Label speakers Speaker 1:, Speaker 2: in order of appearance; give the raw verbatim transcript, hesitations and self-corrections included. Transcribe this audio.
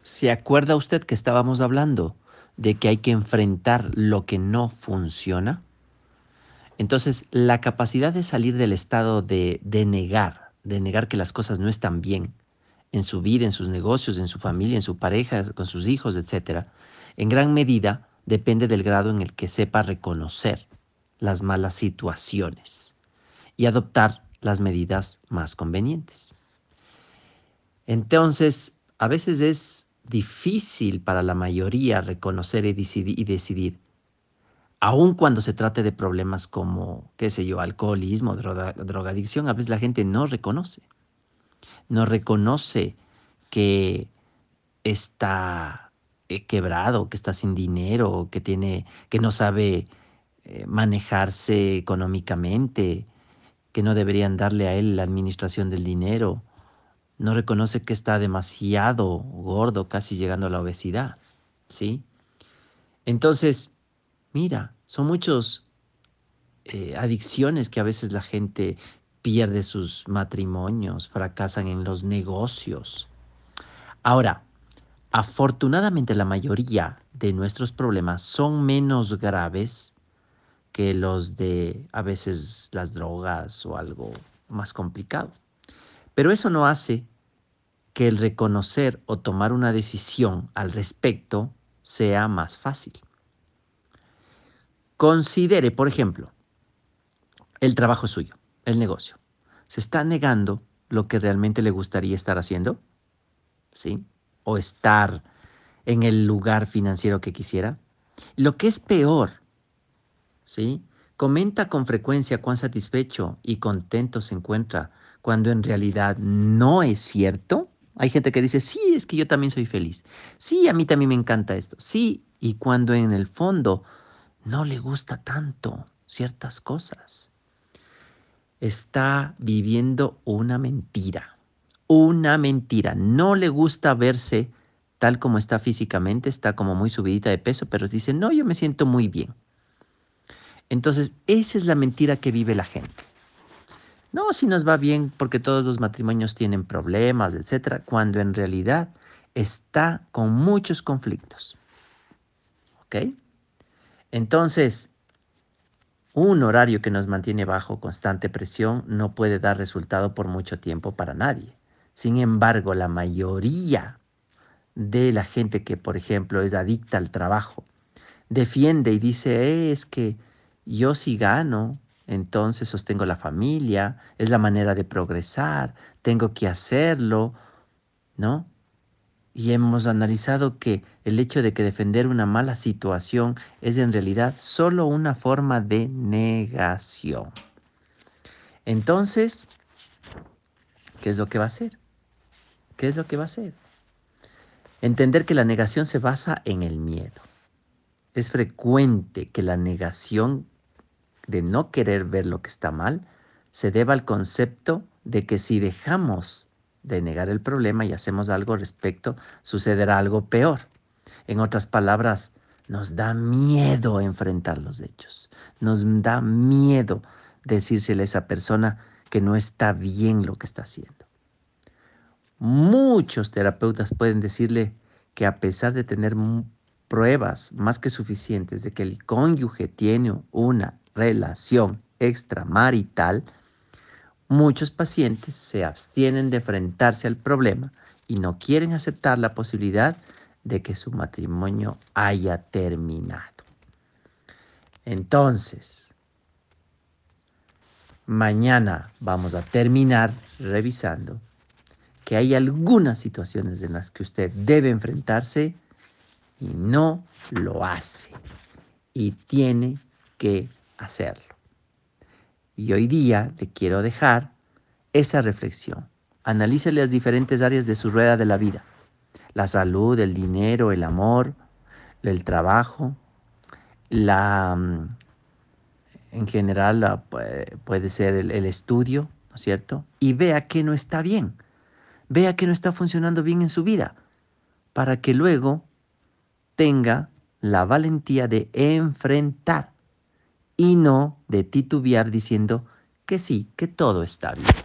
Speaker 1: ¿Se acuerda usted que estábamos hablando de que hay que enfrentar lo que no funciona? Entonces, la capacidad de salir del estado de, de negar, de negar que las cosas no están bien en su vida, en sus negocios, en su familia, en su pareja, con sus hijos, etcétera, en gran medida depende del grado en el que sepa reconocer las malas situaciones y adoptar las medidas más convenientes. Entonces, a veces es difícil para la mayoría reconocer y decidir, y decidir, aun cuando se trate de problemas como, qué sé yo, alcoholismo, droga, drogadicción, a veces la gente no reconoce, no reconoce que está eh, quebrado, que está sin dinero, que tiene, que no sabe eh, manejarse económicamente, que no deberían darle a él la administración del dinero. No reconoce que está demasiado gordo, casi llegando a la obesidad, ¿sí? Entonces, mira, son muchos eh, adicciones que a veces la gente pierde sus matrimonios, fracasan en los negocios. Ahora, afortunadamente la mayoría de nuestros problemas son menos graves que los de a veces las drogas o algo más complicado. Pero eso no hace que el reconocer o tomar una decisión al respecto sea más fácil. Considere, por ejemplo, el trabajo suyo, el negocio. ¿Se está negando lo que realmente le gustaría estar haciendo? ¿Sí? ¿O estar en el lugar financiero que quisiera? Lo que es peor, ¿sí? Comenta con frecuencia cuán satisfecho y contento se encuentra cuando en realidad no es cierto. Hay gente que dice, sí, es que yo también soy feliz. Sí, a mí también me encanta esto. Sí, y cuando en el fondo no le gusta tanto ciertas cosas. Está viviendo una mentira. Una mentira. No le gusta verse tal como está físicamente, está como muy subidita de peso, pero dice, no, yo me siento muy bien. Entonces, esa es la mentira que vive la gente. No, si nos va bien porque todos los matrimonios tienen problemas, etcétera, cuando en realidad está con muchos conflictos. ¿Ok? Entonces, un horario que nos mantiene bajo constante presión no puede dar resultado por mucho tiempo para nadie. Sin embargo, la mayoría de la gente que, por ejemplo, es adicta al trabajo, defiende y dice, "Eh, es que yo sí gano, entonces sostengo la familia, es la manera de progresar, tengo que hacerlo, ¿no? Y hemos analizado que el hecho de que defender una mala situación es en realidad solo una forma de negación. Entonces, ¿qué es lo que va a hacer? ¿Qué es lo que va a hacer? Entender que la negación se basa en el miedo. Es frecuente que la negación de no querer ver lo que está mal se deba al concepto de que si dejamos de negar el problema y hacemos algo al respecto, sucederá algo peor. En otras palabras, nos da miedo enfrentar los hechos. Nos da miedo decírsele a esa persona que no está bien lo que está haciendo. Muchos terapeutas pueden decirle que a pesar de tener pruebas más que suficientes de que el cónyuge tiene una relación extramarital, muchos pacientes se abstienen de enfrentarse al problema y no quieren aceptar la posibilidad de que su matrimonio haya terminado. Entonces, mañana vamos a terminar revisando que hay algunas situaciones en las que usted debe enfrentarse y no lo hace. Y tiene que hacerlo. Y hoy día le quiero dejar esa reflexión. Analice las diferentes áreas de su rueda de la vida. La salud, el dinero, el amor, el trabajo, la, mm, en general la, puede ser el, el estudio, ¿no es cierto? Y vea que no está bien. Vea que no está funcionando bien en su vida para que luego tenga la valentía de enfrentar y no de titubear diciendo que sí, que todo está bien.